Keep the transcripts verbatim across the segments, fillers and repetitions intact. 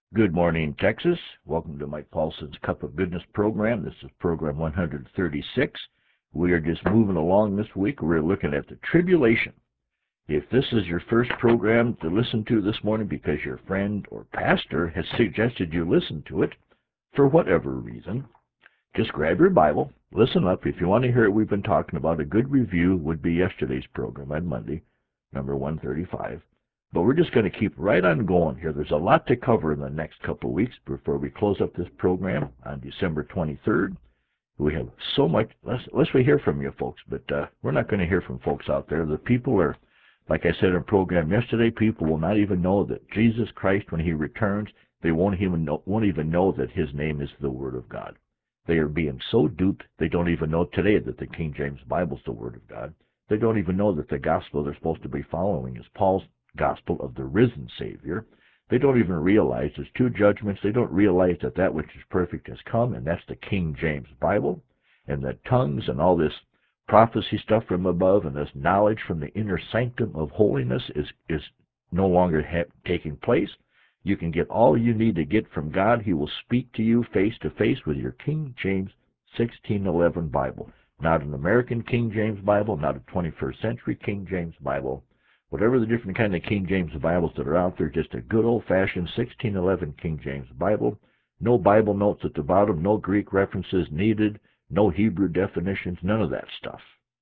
Good morning, Texas. Welcome to Mike Paulson's Cup of Goodness program. This is program one hundred thirty-six. We are just moving along this week. We're looking at the tribulation. If this is your first program to listen to this morning because your friend or pastor has suggested you listen to it for whatever reason, just grab your Bible, listen up. If you want to hear what we've been talking about, a good review would be yesterday's program on Monday, number one thirty-five. But we're just going to keep right on going here. There's a lot to cover in the next couple of weeks before we close up this program on December twenty-third. We have so much, unless, unless we hear from you folks, but uh, we're not going to hear from folks out there. The people are, like I said in the program yesterday, people will not even know that Jesus Christ, when he returns, they won't even know, won't even know that his name is the Word of God. They are being so duped, they don't even know today that the King James Bible is the Word of God. They don't even know that the gospel they're supposed to be following is Paul's gospel of the risen Savior. They don't even realize there's two judgments. They don't realize that that which is perfect has come, and that's the King James Bible, and that tongues and all this prophecy stuff from above and this knowledge from the inner sanctum of holiness is, is no longer ha- taking place. You can get all you need to get from God. He will speak to you face to face with your King James sixteen eleven Bible. Not an American King James Bible, not a twenty-first century King James Bible. Whatever the different kind of King James Bibles that are out there, just a good old-fashioned sixteen eleven King James Bible. No Bible notes at the bottom, no Greek references needed, no Hebrew definitions, none of that stuff.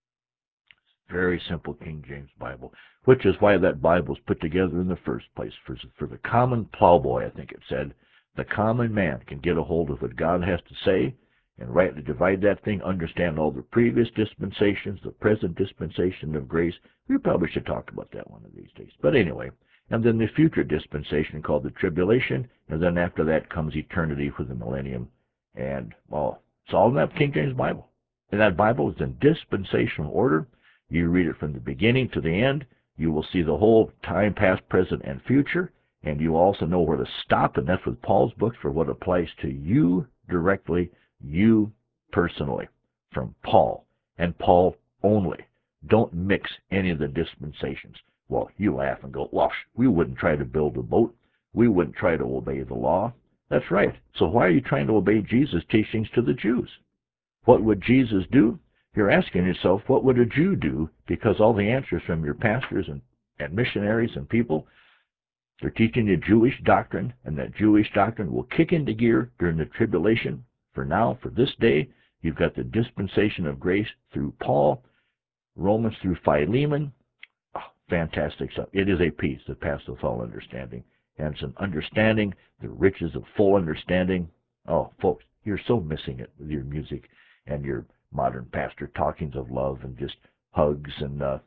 Very simple King James Bible, which is why that Bible was put together in the first place. For, for the common plowboy, I think it said, the common man can get a hold of what God has to say and rightly divide that thing, understand all the previous dispensations, the present dispensation of grace. We probably should talk about that one of these days. But anyway, and then the future dispensation called the tribulation, and then after that comes eternity for the millennium. And, well, it's all in that King James Bible. And that Bible is in dispensational order. You read it from the beginning to the end. You will see the whole time, past, present, and future. And you also know where to stop, and that's with Paul's books for what applies to you directly, you personally, from Paul, and Paul only. Don't mix any of the dispensations. Well, you laugh and go, well, we wouldn't try to build a boat. We wouldn't try to obey the law. That's right. So why are you trying to obey Jesus' teachings to the Jews? What would Jesus do? You're asking yourself, what would a Jew do? Because all the answers from your pastors and, and missionaries and people, they're teaching you Jewish doctrine, and that Jewish doctrine will kick into gear during the tribulation. For now, for this day, you've got the dispensation of grace through Paul, Romans through Philemon. Oh, fantastic stuff. It is a peace that passeth all understanding. And it's an understanding, the riches of full understanding. Oh, folks, you're so missing it with your music and your modern pastor talkings of love and just hugs and, uh,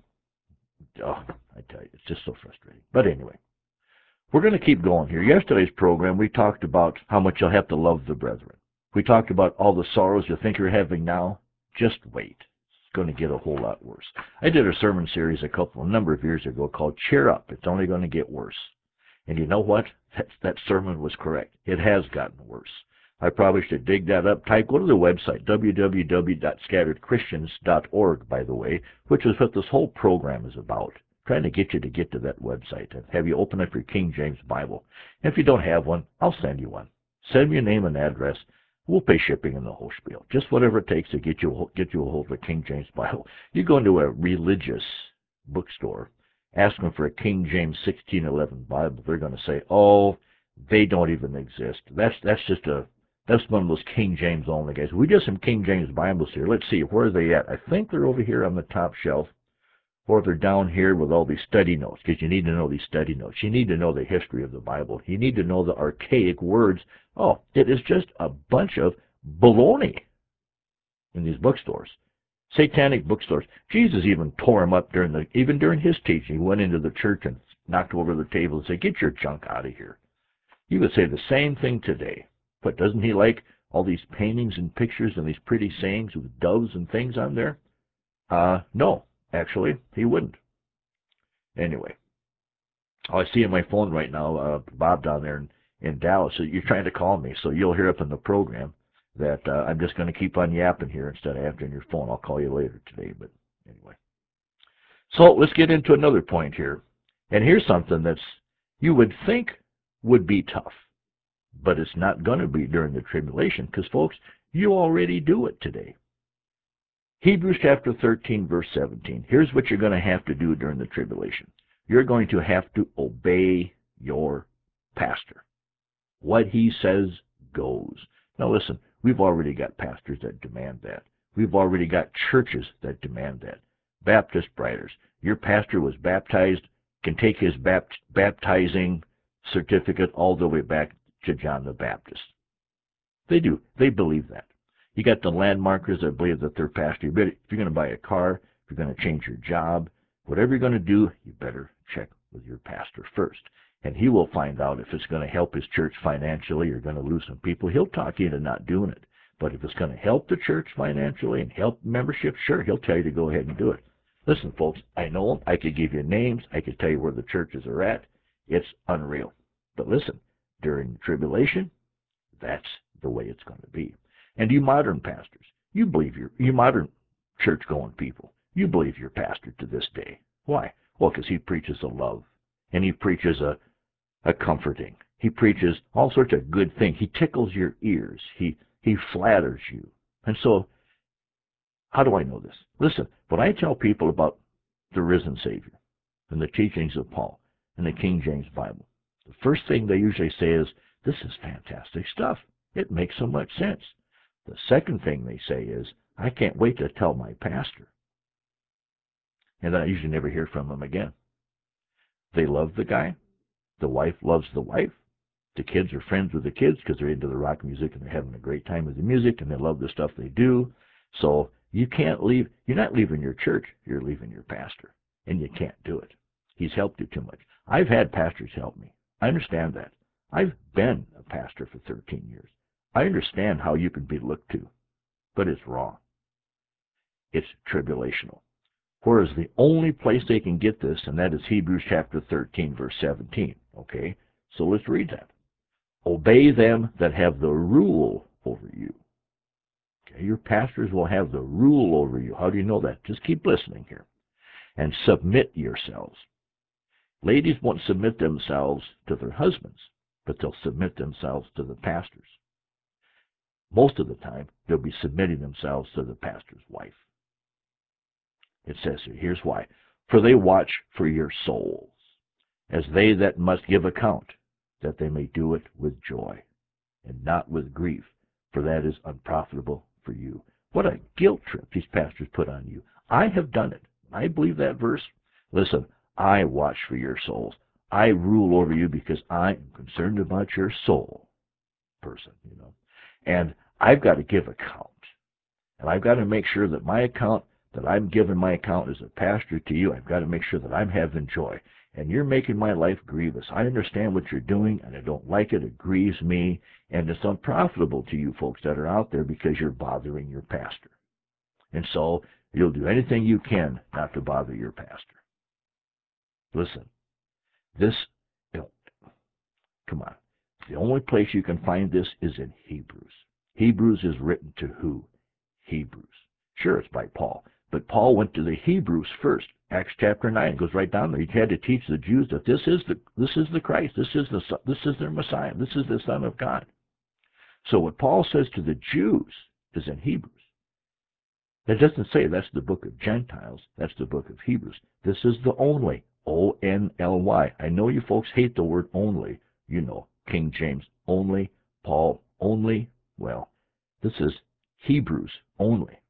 oh, I tell you, it's just so frustrating. But anyway, we're going to keep going here. Yesterday's program, we talked about how much you'll have to love the brethren. We talked about all the sorrows you think you're having now. Just wait. It's going to get a whole lot worse. I did a sermon series a couple, a number of years ago called Cheer Up. It's only going to get worse. And you know what? That, that sermon was correct. It has gotten worse. I probably should dig that up. Type, go to the website, w w w dot scattered christians dot org, by the way, which is what this whole program is about. Trying to get you to get to that website and have you open up your King James Bible. If you don't have one, I'll send you one. Send me your name and address. We'll pay shipping in the whole spiel. Just whatever it takes to get you get you a hold of a King James Bible. You go into a religious bookstore, ask them for a King James sixteen eleven Bible. They're going to say, "Oh, they don't even exist. That's that's just a that's one of those King James only guys." We got some King James Bibles here. Let's see, where are they at? I think they're over here on the top shelf. Or they're down here with all these study notes, because you need to know these study notes. You need to know the history of the Bible. You need to know the archaic words. Oh, it is just a bunch of baloney in these bookstores, satanic bookstores. Jesus even tore them up during the, even during his teaching. He went into the church and knocked over the table and said, "Get your junk out of here." You would say the same thing today. But doesn't he like all these paintings and pictures and these pretty sayings with doves and things on there? Uh, no. Actually, he wouldn't. Anyway, oh, I see on my phone right now, uh, Bob down there in, in Dallas, so you're trying to call me, so you'll hear up in the program that uh, I'm just going to keep on yapping here instead of answering your phone. I'll call you later today, but anyway. So let's get into another point here. And here's something that's you would think would be tough. but it's not going to be during the tribulation because, folks, you already do it today. Hebrews chapter thirteen, verse seventeen. Here's what you're going to have to do during the tribulation. You're going to have to obey your pastor. What he says goes. Now listen, we've already got pastors that demand that. We've already got churches that demand that. Baptist writers. Your pastor was baptized, can take his bapt- baptizing certificate all the way back to John the Baptist. They do. They believe that. You got the landmarkers that believe that they're pastor. If you're going to buy a car, if you're going to change your job, whatever you're going to do, you better check with your pastor first. And he will find out if it's going to help his church financially. You're going to lose some people. He'll talk you into not doing it. But if it's going to help the church financially and help membership, sure, he'll tell you to go ahead and do it. Listen, folks, I know them. I could give you names. I could tell you where the churches are at. It's unreal. But listen, during the tribulation, that's the way it's going to be. And you modern pastors, you believe your, you modern church-going people, you believe your pastor to this day. Why? Well, because he preaches a love, and he preaches a, a comforting. He preaches all sorts of good things. He tickles your ears. He, he flatters you. And so, how do I know this? Listen, when I tell people about the risen Savior and the teachings of Paul and the King James Bible, the first thing they usually say is, this is fantastic stuff. It makes so much sense. The second thing they say is, I can't wait to tell my pastor. And then I usually never hear from them again. They love the guy. The wife loves the wife. The kids are friends with the kids because they're into the rock music and they're having a great time with the music and they love the stuff they do. So you can't leave. You're not leaving your church. You're leaving your pastor. And you can't do it. He's helped you too much. I've had pastors help me. I understand that. I've been a pastor for thirteen years. I understand how you can be looked to, but it's wrong. It's tribulational. Whereas the only place they can get this, and that is Hebrews chapter thirteen, verse seventeen. Okay, so let's read that. Obey them that have the rule over you. Okay, your pastors will have the rule over you. How do you know that? Just keep listening here. And submit yourselves. Ladies won't submit themselves to their husbands, but they'll submit themselves to the pastors. Most of the time, they'll be submitting themselves to the pastor's wife. It says here, here's why. For they watch for your souls, as they that must give account, that they may do it with joy, and not with grief, for that is unprofitable for you. What a guilt trip these pastors put on you. I have done it. I believe that verse. Listen, I watch for your souls. I rule over you because I am concerned about your soul, person, you know. And I've got to give account. And I've got to make sure that my account, that I'm giving my account as a pastor to you, I've got to make sure that I'm having joy. And you're making my life grievous. I understand what you're doing, and I don't like it. It grieves me. And it's unprofitable to you folks that are out there because you're bothering your pastor. And so you'll do anything you can not to bother your pastor. Listen, this, you know, come on. The only place you can find this is in Hebrews. Hebrews is written to who? Hebrews. Sure, it's by Paul. But Paul went to the Hebrews first. Acts chapter nine goes right down there. He had to teach the Jews that this is the this is the Christ. This is the this is their Messiah. This is the Son of God. So what Paul says to the Jews is in Hebrews. It doesn't say that's the book of Gentiles. That's the book of Hebrews. This is the only. O N L Y. I know you folks hate the word only. You know, King James only, Paul only. Well, this is Hebrews only.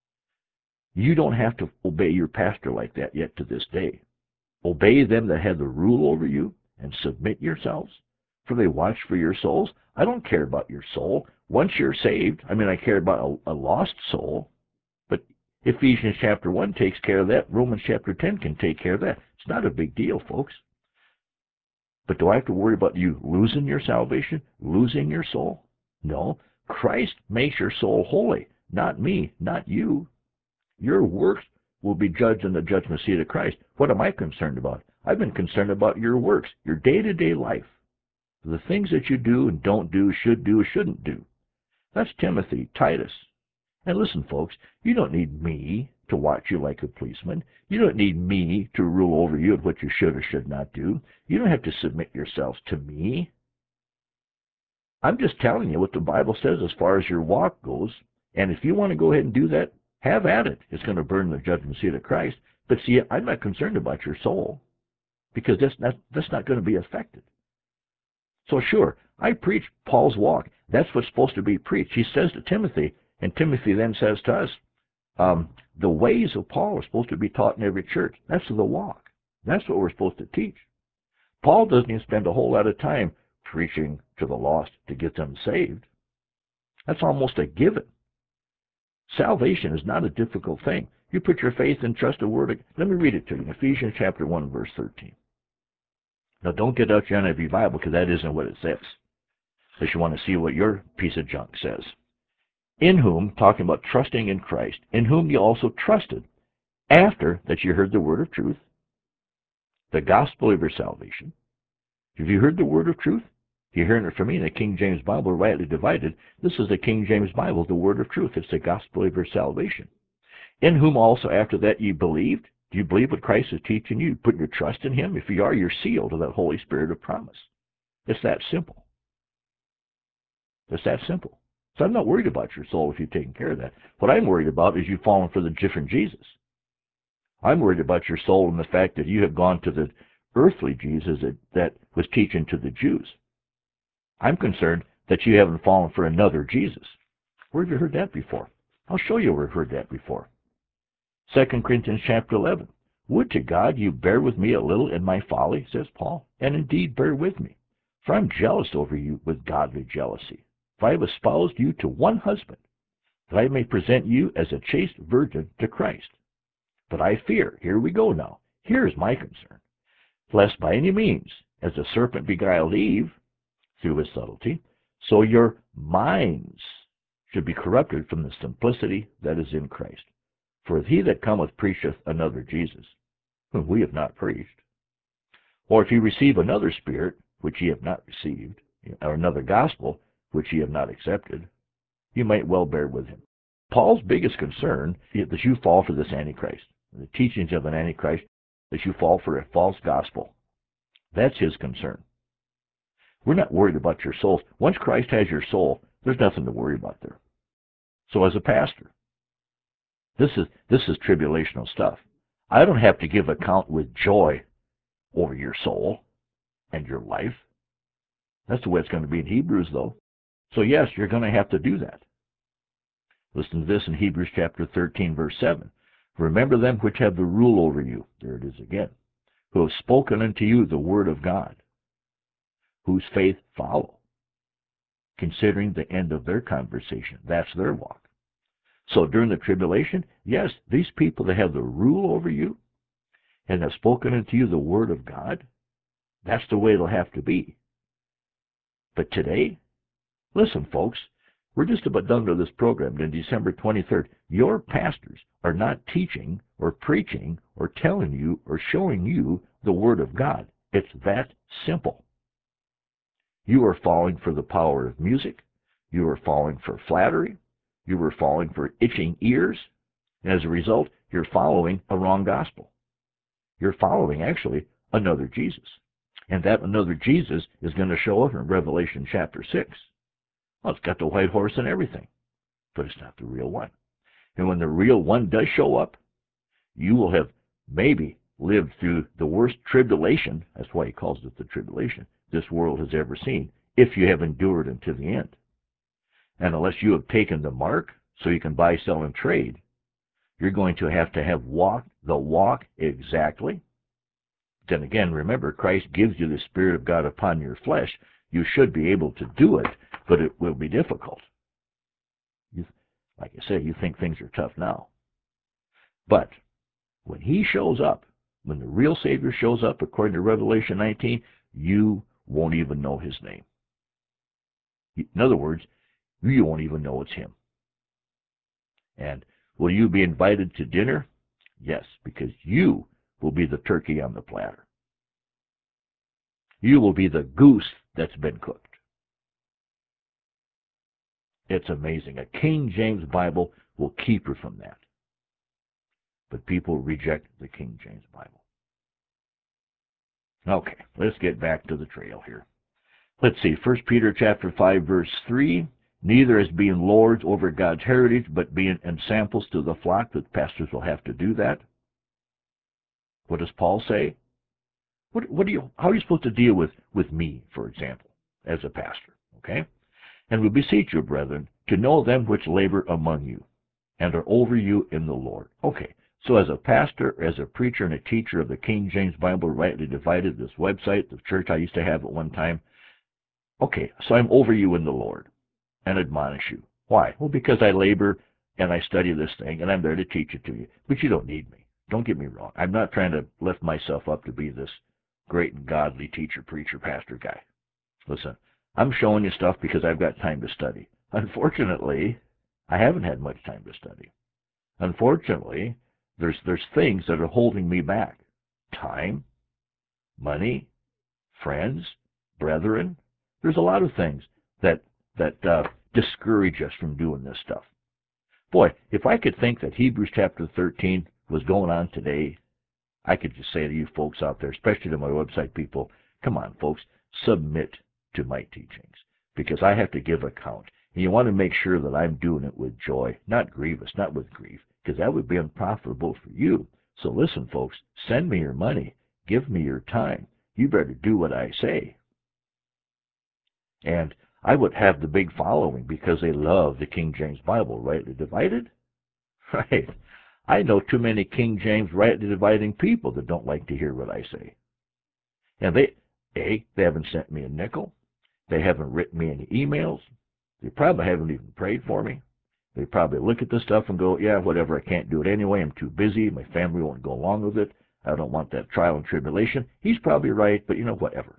You don't have to obey your pastor like that yet to this day. Obey them that have the rule over you and submit yourselves, for they watch for your souls. I don't care about your soul. Once you're saved, I mean, I care about a, a lost soul, but Ephesians chapter one takes care of that. Romans chapter ten can take care of that. It's not a big deal, folks. But do I have to worry about you losing your salvation, losing your soul? No. Christ makes your soul holy, not me, not you. Your works will be judged in the judgment seat of Christ. What am I concerned about? I've been concerned about your works, your day-to-day life, the things that you do and don't do, should do, shouldn't do. That's Timothy, Titus. And listen, folks, you don't need me to watch you like a policeman. You don't need me to rule over you at what you should or should not do. You don't have to submit yourselves to me. I'm just telling you what the Bible says as far as your walk goes. And if you want to go ahead and do that, have at it. It's going to burn the judgment seat of Christ. But see, I'm not concerned about your soul because that's not, that's not going to be affected. So sure, I preach Paul's walk. That's what's supposed to be preached. He says to Timothy, and Timothy then says to us, um, the ways of Paul are supposed to be taught in every church. That's the walk. That's what we're supposed to teach. Paul doesn't even spend a whole lot of time preaching to the lost to get them saved. That's almost a given. Salvation is not a difficult thing. You put your faith and trust the word of, let me read it to you, Ephesians chapter one, verse thirteen. Now don't get out your N I V Bible because that isn't what it says. Unless you want to see what your piece of junk says. In whom, talking about trusting in Christ, in whom you also trusted, after that you heard the word of truth, the gospel of your salvation. Have you heard the word of truth? You're hearing it from me in the King James Bible, rightly divided. This is the King James Bible, the word of truth. It's the gospel of your salvation. In whom also after that ye believed. Do you believe what Christ is teaching you? Put your trust in him? If you are, you're sealed to that Holy Spirit of promise. It's that simple. It's that simple. So I'm not worried about your soul if you've taken care of that. What I'm worried about is you've fallen for the different Jesus. I'm worried about your soul and the fact that you have gone to the earthly Jesus that, that was teaching to the Jews. I'm concerned that you haven't fallen for another Jesus. Where have you heard that before? I'll show you where you've heard that before. Second Corinthians chapter eleven. Would to God you bear with me a little in my folly, says Paul, and indeed bear with me. For I'm jealous over you with godly jealousy. For I have espoused you to one husband, that I may present you as a chaste virgin to Christ. But I fear, here we go now, here is my concern, lest by any means, as the serpent beguiled Eve through his subtlety, so your minds should be corrupted from the simplicity that is in Christ. For he that cometh preacheth another Jesus, whom we have not preached. Or if ye receive another spirit, which ye have not received, or another gospel, which ye have not accepted, you might well bear with him. Paul's biggest concern is that you fall for this Antichrist, the teachings of an Antichrist, that you fall for a false gospel. That's his concern. We're not worried about your souls. Once Christ has your soul, there's nothing to worry about there. So as a pastor, this is this is tribulational stuff. I don't have to give account with joy over your soul and your life. That's the way it's going to be in Hebrews, though. So yes, you're going to have to do that. Listen to this in Hebrews chapter thirteen, verse seven. Remember them which have the rule over you, there it is again, who have spoken unto you the word of God, whose faith follow, considering the end of their conversation. That's their walk. So during the tribulation, yes, these people that have the rule over you and have spoken unto you the word of God, that's the way it'll have to be. But today, listen, folks, we're just about done with this program. On December twenty-third, your pastors are not teaching or preaching or telling you or showing you the Word of God. It's that simple. You are falling for the power of music. You are falling for flattery. You are falling for itching ears. And as a result, you're following a wrong gospel. You're following, actually, another Jesus. And that another Jesus is going to show up in Revelation chapter six. Well, it's got the white horse and everything, but it's not the real one. And when the real one does show up, you will have maybe lived through the worst tribulation, that's why he calls it the tribulation, this world has ever seen, if you have endured unto the end. And unless you have taken the mark so you can buy, sell, and trade, you're going to have to have walked the walk exactly. Then again, remember, Christ gives you the Spirit of God upon your flesh. You should be able to do it, but it will be difficult. You, like I say, you think things are tough now. But when he shows up, when the real Savior shows up, according to Revelation nineteen, you won't even know his name. In other words, you won't even know it's him. And will you be invited to dinner? Yes, because you will be the turkey on the platter. You will be the goose that's been cooked. It's amazing. A King James Bible will keep you from that. But people reject the King James Bible. Okay, let's get back to the trail here. Let's see, First Peter chapter five, verse three. Neither as being lords over God's heritage, but being ensamples to the flock. That pastors will have to do that. What does Paul say? What, what do you? How are you supposed to deal with, with me, for example, as a pastor? Okay? And we beseech you, brethren, to know them which labor among you, and are over you in the Lord. Okay, so as a pastor, as a preacher, and a teacher of the King James Bible, rightly divided, this website, the church I used to have at one time, okay, so I'm over you in the Lord and admonish you. Why? Well, because I labor and I study this thing, and I'm there to teach it to you. But you don't need me. Don't get me wrong. I'm not trying to lift myself up to be this great and godly teacher, preacher, pastor guy. Listen, I'm showing you stuff because I've got time to study. Unfortunately, I haven't had much time to study. Unfortunately, there's there's things that are holding me back. Time, money, friends, brethren. There's a lot of things that that uh, discourage us from doing this stuff. Boy, if I could think that Hebrews chapter thirteen was going on today, I could just say to you folks out there, especially to my website people, come on, folks, submit to my teachings, because I have to give account. And you want to make sure that I'm doing it with joy, not grievous, not with grief, because that would be unprofitable for you. So listen, folks, send me your money. Give me your time. You better do what I say. And I would have the big following because they love the King James Bible, rightly divided. Right. I know too many King James rightly dividing people that don't like to hear what I say. And they, A, they haven't sent me a nickel. They haven't written me any emails. They probably haven't even prayed for me. They probably look at this stuff and go, yeah, whatever, I can't do it anyway. I'm too busy. My family won't go along with it. I don't want that trial and tribulation. He's probably right, but you know, whatever.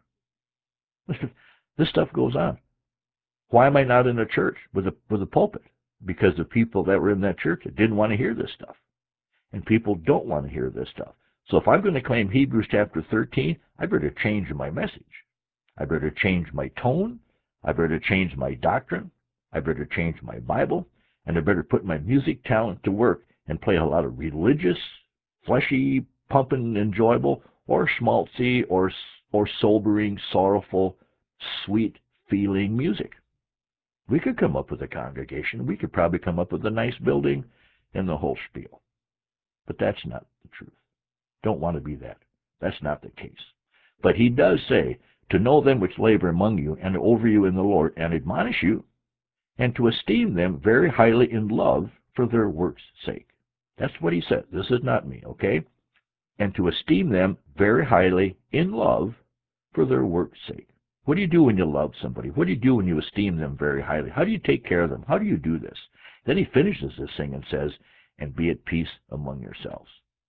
This stuff goes on. Why am I not in a church with a, with a pulpit? Because the people that were in that church didn't want to hear this stuff. And people don't want to hear this stuff. So if I'm going to claim Hebrews chapter thirteen, I better change my message. I better change my tone. I better change my doctrine. I better change my Bible. And I better put my music talent to work and play a lot of religious, fleshy, pumping, enjoyable, or schmaltzy, or, or sobering, sorrowful, sweet-feeling music. We could come up with a congregation. We could probably come up with a nice building and the whole spiel. But that's not the truth. Don't want to be that. That's not the case. But he does say, to know them which labor among you and over you in the Lord, and admonish you, and to esteem them very highly in love for their work's sake. That's what he said. This is not me, okay? And to esteem them very highly in love for their work's sake. What do you do when you love somebody? What do you do when you esteem them very highly? How do you take care of them? How do you do this? Then he finishes this thing and says, and be at peace among yourselves.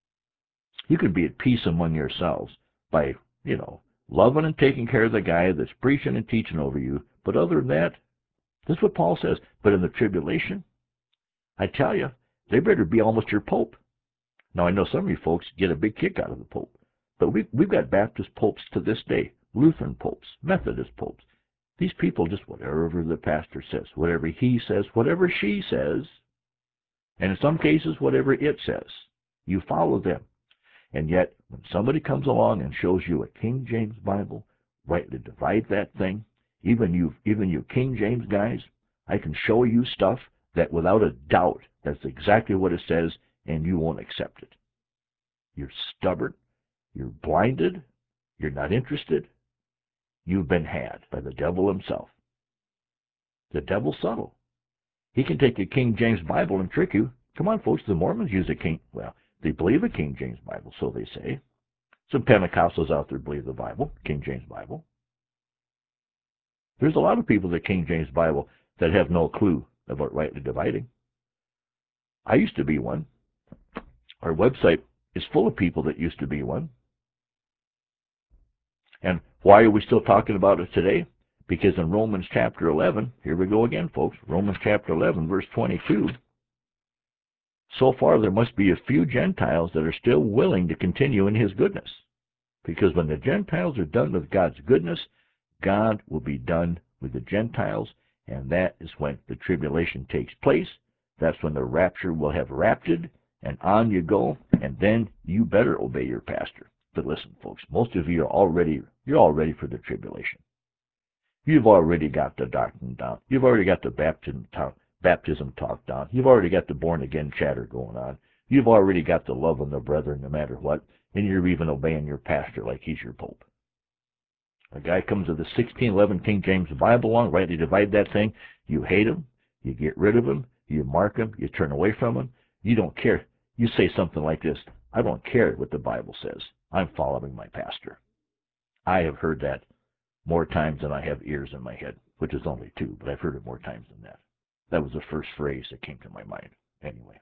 You can be at peace among yourselves by, you know, loving and taking care of the guy that's preaching and teaching over you. But other than that, this is what Paul says. But in the tribulation, I tell you, they better be almost your pope. Now, I know some of you folks get a big kick out of the pope. But we, we've got Baptist popes to this day, Lutheran popes, Methodist popes. These people just whatever the pastor says, whatever he says, whatever she says, and in some cases, whatever it says, you follow them. And yet, when somebody comes along and shows you a King James Bible, rightly divide that thing, even you, even you King James guys, I can show you stuff that without a doubt, that's exactly what it says, and you won't accept it. You're stubborn. You're blinded. You're not interested. You've been had by the devil himself. The devil's subtle. He can take a King James Bible and trick you. Come on, folks, the Mormons use a King, well, they believe a King James Bible, so they say. Some Pentecostals out there believe the Bible, King James Bible. There's a lot of people that King James Bible that have no clue about rightly dividing. I used to be one. Our website is full of people that used to be one. And why are we still talking about it today? Because in Romans chapter eleven, here we go again, folks, Romans chapter eleven, verse twenty-two, so far there must be a few Gentiles that are still willing to continue in his goodness. Because when the Gentiles are done with God's goodness, God will be done with the Gentiles, and that is when the tribulation takes place. That's when the rapture will have raptured, and on you go, and then you better obey your pastor. But listen, folks, most of you are already, you're all ready for the tribulation. You've already got the doctrine down. You've already got the baptism talk, baptism talk down. You've already got the born-again chatter going on. You've already got the love of the brethren no matter what, and you're even obeying your pastor like he's your pope. A guy comes with the sixteen eleven King James Bible along, rightly divide that thing. You hate him. You get rid of him. You mark him. You turn away from him. You don't care. You say something like this, I don't care what the Bible says. I'm following my pastor. I have heard that more times than I have ears in my head, which is only two, but I've heard it more times than that. That was the first phrase that came to my mind. Anyway.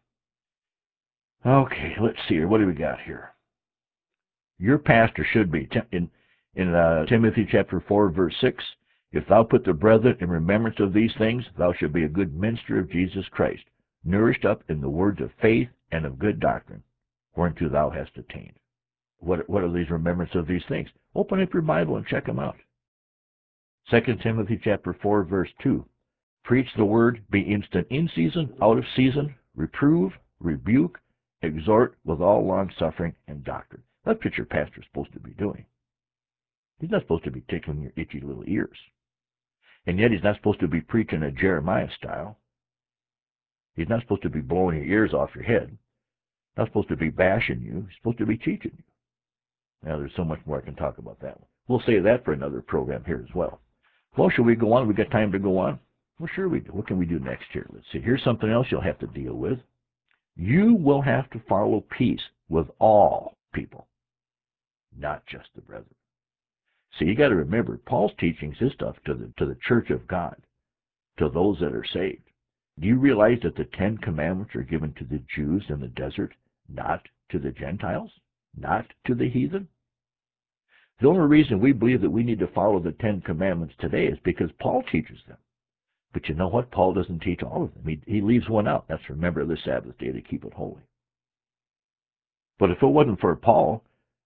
Okay, let's see here. What do we got here? Your pastor should be, in, in uh, Timothy chapter four, verse six, if thou put the brethren in remembrance of these things, thou shalt be a good minister of Jesus Christ, nourished up in the words of faith and of good doctrine, whereunto thou hast attained. What, what are these remembrance of these things? Open up your Bible and check them out. Second Timothy chapter four, verse two. Preach the word, be instant in season, out of season, reprove, rebuke, exhort with all long-suffering and doctrine. That's what your pastor's supposed to be doing. He's not supposed to be tickling your itchy little ears. And yet he's not supposed to be preaching a Jeremiah style. He's not supposed to be blowing your ears off your head. Not supposed to be bashing you. He's supposed to be teaching you. Now, there's so much more I can talk about that one. We'll save that for another program here as well. Well, shall we go on? We got time to go on? Well, sure we do. What can we do next here? Let's see. Here's something else you'll have to deal with. You will have to follow peace with all people, not just the brethren. See, you got to remember, Paul's teaching his stuff to the to the church of God, to those that are saved. Do you realize that the Ten Commandments are given to the Jews in the desert, not to the Gentiles, not to the heathen? The only reason we believe that we need to follow the Ten Commandments today is because Paul teaches them. But you know what? Paul doesn't teach all of them. He, he leaves one out. That's remember the Sabbath day to keep it holy. But if it wasn't for Paul,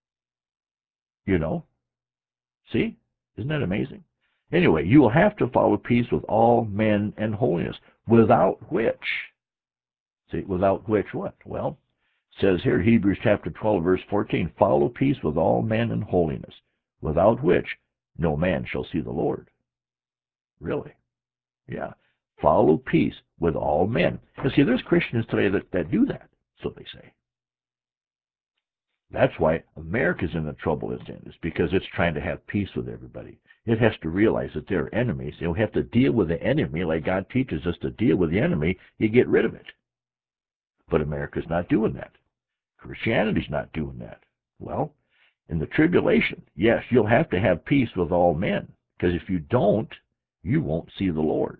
you know, see? Isn't that amazing? Anyway, you will have to follow peace with all men and holiness, without which, see, without which what? Well, it says here, Hebrews chapter twelve, verse fourteen, follow peace with all men and holiness, without which no man shall see the Lord. Really? Yeah. Follow peace with all men. And see, there's Christians today that, that do that, so they say. That's why America's in the trouble it's in, is because it's trying to have peace with everybody. It has to realize that they're enemies. They'll have to deal with the enemy like God teaches us to deal with the enemy. You get rid of it. But America's not doing that. Christianity's not doing that. Well, in the tribulation, yes, you'll have to have peace with all men, because if you don't, you won't see the Lord.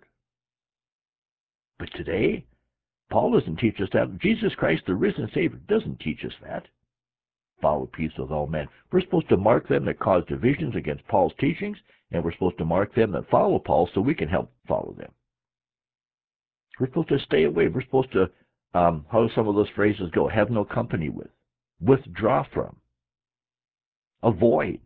But today, Paul doesn't teach us that. Jesus Christ, the risen Savior, doesn't teach us that. Follow peace with all men. We're supposed to mark them that cause divisions against Paul's teachings, and we're supposed to mark them that follow Paul so we can help follow them. We're supposed to stay away. We're supposed to, um, how do some of those phrases go? Have no company with. Withdraw from. Avoid.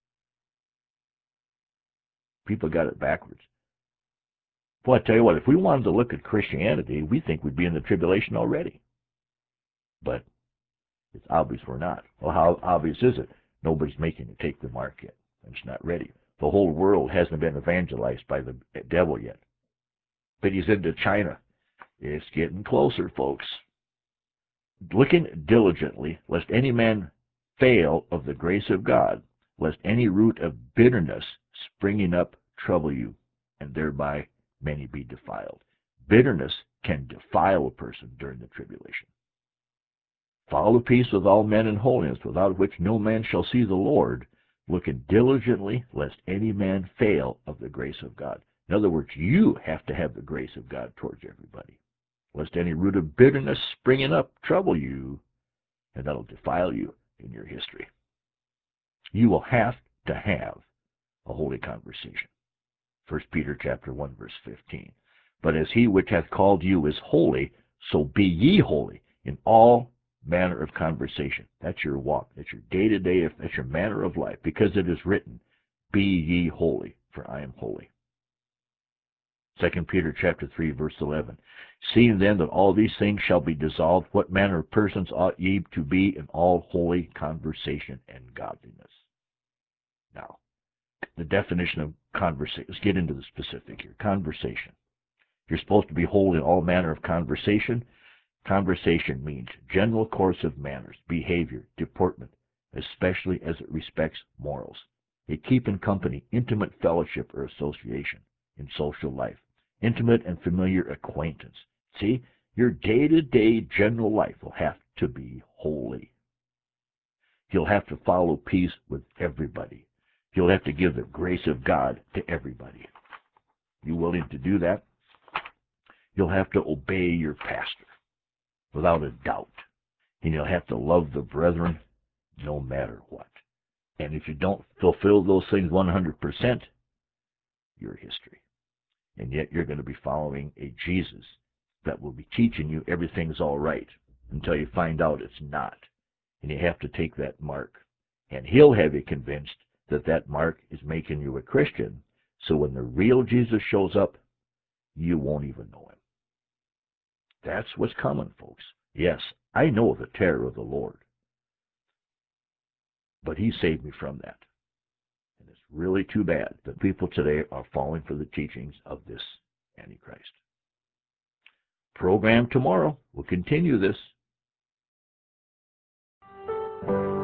People got it backwards. Well, I tell you what, if we wanted to look at Christianity, we think we'd be in the tribulation already. But it's obvious we're not. Well, how obvious is it? Nobody's making it take the mark yet. It's not ready. The whole world hasn't been evangelized by the devil yet. But he's into China. It's getting closer, folks. Looking diligently, lest any man fail of the grace of God, lest any root of bitterness springing up trouble you, and thereby many be defiled. Bitterness can defile a person during the tribulation. Follow peace with all men in holiness, without which no man shall see the Lord, looking diligently, lest any man fail of the grace of God. In other words, you have to have the grace of God towards everybody, lest any root of bitterness springing up trouble you, and that'll defile you in your history. You will have to have a holy conversation. First Peter chapter one, verse fifteen. But as he which hath called you is holy, so be ye holy in all manner of conversation. That's your walk. That's your day-to-day. That's your manner of life. Because it is written, be ye holy, for I am holy. Second Peter chapter three, verse eleven. Seeing then that all these things shall be dissolved, what manner of persons ought ye to be in all holy conversation and godliness? Now, the definition of conversation. Let's get into the specific here. Conversation. You're supposed to be holding all manner of conversation. Conversation means general course of manners, behavior, deportment, especially as it respects morals. A keeping company, intimate fellowship or association in social life, intimate and familiar acquaintance. See, your day-to-day general life will have to be holy. You'll have to follow peace with everybody. You'll have to give the grace of God to everybody. You willing to do that? You'll have to obey your pastor without a doubt. And you'll have to love the brethren no matter what. And if you don't fulfill those things one hundred percent, you're history. And yet you're going to be following a Jesus that will be teaching you everything's all right until you find out it's not. And you have to take that mark. And he'll have you convinced that that mark is making you a Christian, so when the real Jesus shows up, you won't even know him. That's what's coming, folks. Yes, I know the terror of the Lord, but he saved me from that. And it's really too bad that people today are falling for the teachings of this Antichrist. Program tomorrow. We'll continue this.